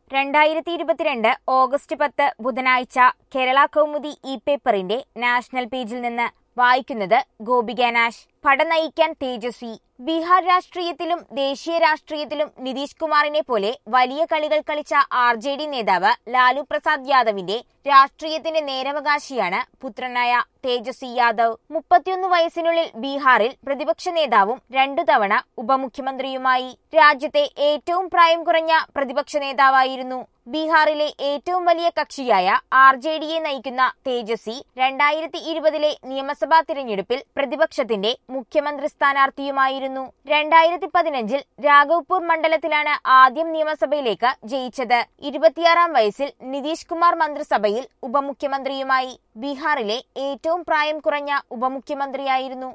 2022 August 10 ബുധനാഴ്ച കേരള കൗമുദി പേപ്പറിന്റെ national പേജിൽ നിന്ന് വായിക്കുന്നത് ഗോപിക നാഷ്. പട നയിക്കാൻ തേജസ്വി. ബീഹാർ രാഷ്ട്രീയത്തിലും ദേശീയ രാഷ്ട്രീയത്തിലും നിതീഷ് കുമാറിനെ പോലെ വലിയ കളികൾ കളിച്ച RJD നേതാവ് ലാലു പ്രസാദ് യാദവിന്റെ രാഷ്ട്രീയത്തിന്റെ നേരവകാശിയാണ് പുത്രനായ തേജസ്വി യാദവ്. 31 വയസ്സിനുള്ളിൽ ബീഹാറിൽ പ്രതിപക്ഷ നേതാവും 2 തവണ ഉപമുഖ്യമന്ത്രിയുമായി. രാജ്യത്തെ ഏറ്റവും പ്രായം കുറഞ്ഞ പ്രതിപക്ഷ നേതാവായിരുന്നു. ബീഹാറിലെ ഏറ്റവും വലിയ കക്ഷിയായ RJDയെ നയിക്കുന്ന തേജസ്വി 2020 നിയമസഭാ തിരഞ്ഞെടുപ്പിൽ പ്രതിപക്ഷത്തിന്റെ മുഖ്യമന്ത്രി സ്ഥാനാർത്ഥിയുമായിരുന്നു. 2015 രാഘവ്പൂർ മണ്ഡലത്തിലാണ് ആദ്യം നിയമസഭയിലേക്ക് ജയിച്ചത്. 26-ാം വയസ്സിൽ നിതീഷ് കുമാർ മന്ത്രിസഭയിൽ ഉപമുഖ്യമന്ത്രിയുമായി. ബീഹാറിലെ ഏറ്റവും പ്രായം കുറഞ്ഞ ഉപമുഖ്യമന്ത്രിയായിരുന്നു.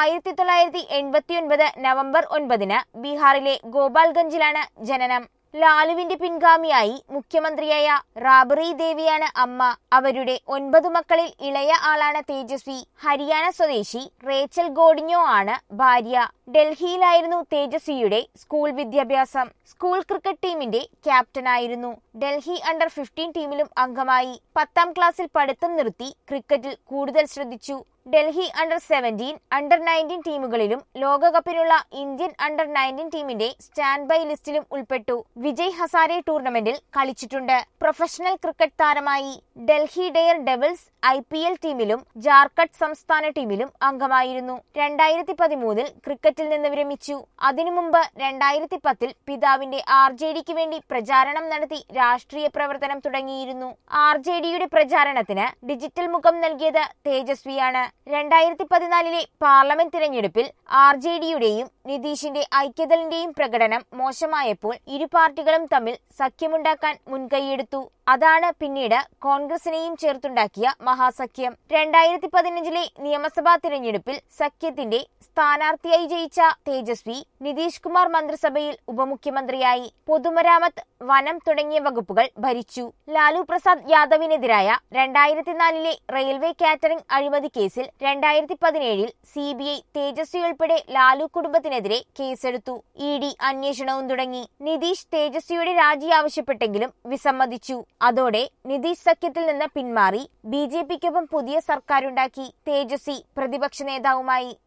1989 നവംബർ 9 ബീഹാറിലെ ഗോപാൽഗഞ്ചിലാണ് ജനനം. ലാലുവിന്റെ പിൻഗാമിയായി മുഖ്യമന്ത്രിയായ റാബറി ദേവിയാണ് അമ്മ. അവരുടെ 9 മക്കളിൽ ഇളയ ആളാണ് തേജസ്വി. ഹരിയാന സ്വദേശി റേച്ചൽ ഗോഡിഞ്ഞോ ആണ് ഭാര്യ. ഡൽഹിയിലായിരുന്നു തേജസ്വിയുടെ സ്കൂൾ വിദ്യാഭ്യാസം. സ്കൂൾ ക്രിക്കറ്റ് ടീമിന്റെ ക്യാപ്റ്റനായിരുന്നു. ഡൽഹി അണ്ടർ 15 ടീമിലും അംഗമായി. 10ാം ക്ലാസ്സിൽ പഠിത്തം നിർത്തി ക്രിക്കറ്റിൽ കൂടുതൽ ശ്രദ്ധിച്ചു. ഡൽഹി അണ്ടർ 17, അണ്ടർ 19 ടീമുകളിലും ലോകകപ്പിനുള്ള ഇന്ത്യൻ അണ്ടർ 19 ടീമിന്റെ സ്റ്റാൻഡ് ബൈ ലിസ്റ്റിലും ഉൾപ്പെട്ടു. വിജയ് ഹസാരെ ടൂർണമെന്റിൽ കളിച്ചിട്ടുണ്ട്. പ്രൊഫഷണൽ ക്രിക്കറ്റ് താരമായി. ഡൽഹി ഡെയർ ഡെവിൾസ് IPL ടീമിലും ജാർഖണ്ഡ് സംസ്ഥാന ടീമിലും അംഗമായിരുന്നു. 2013 ക്രിക്കറ്റിൽ നിന്ന് വിരമിച്ചു. അതിനു മുമ്പ് 2010 പിതാവിന്റെ RJDക്ക് വേണ്ടി പ്രചാരണം നടത്തി രാഷ്ട്രീയ പ്രവർത്തനം തുടങ്ങിയിരുന്നു. RJDയുടെ പ്രചാരണത്തിന് ഡിജിറ്റൽ മുഖം നൽകിയത് തേജസ്വിയാണ്. 2014 പാർലമെന്റ് തിരഞ്ഞെടുപ്പിൽ RJDയുടെയും നിതീഷിന്റെ ഐക്യദളിന്റെയും പ്രകടനം മോശമായപ്പോൾ ഇരു പാർട്ടികളും തമ്മിൽ സഖ്യമുണ്ടാക്കാൻ മുൻകൈയെടുത്തു. അതാണ് പിന്നീട് കോൺഗ്രസിനെയും ചേർത്തുണ്ടാക്കിയ മഹാസഖ്യം. 2015 നിയമസഭാ തിരഞ്ഞെടുപ്പിൽ സഖ്യത്തിന്റെ സ്ഥാനാർത്ഥിയായി ജയിച്ച തേജസ്വി നിതീഷ് കുമാർ മന്ത്രിസഭയിൽ ഉപമുഖ്യമന്ത്രിയായി. പൊതുമരാമത്ത്, വനം തുടങ്ങിയ വകുപ്പുകൾ ഭരിച്ചു. ലാലു പ്രസാദ് യാദവിനെതിരായ 2004 റെയിൽവേ കാറ്ററിംഗ് അഴിമതി കേസിൽ 2017 CBI തേജസ്വി ഉൾപ്പെടെ ലാലു കുടുംബത്തിനെതിരെ കേസെടുത്തു. ED അന്വേഷണവും തുടങ്ങി. നിതീഷ് തേജസ്വിയുടെ രാജി ആവശ്യപ്പെട്ടെങ്കിലും വിസമ്മതിച്ചു. അതോടെ നിതീഷ് സഖ്യത്തിൽ നിന്ന് പിന്മാറി BJPക്കൊപ്പം പുതിയ സർക്കാരുണ്ടാക്കി. തേജസ്വി പ്രതിപക്ഷ നേതാവുമായി.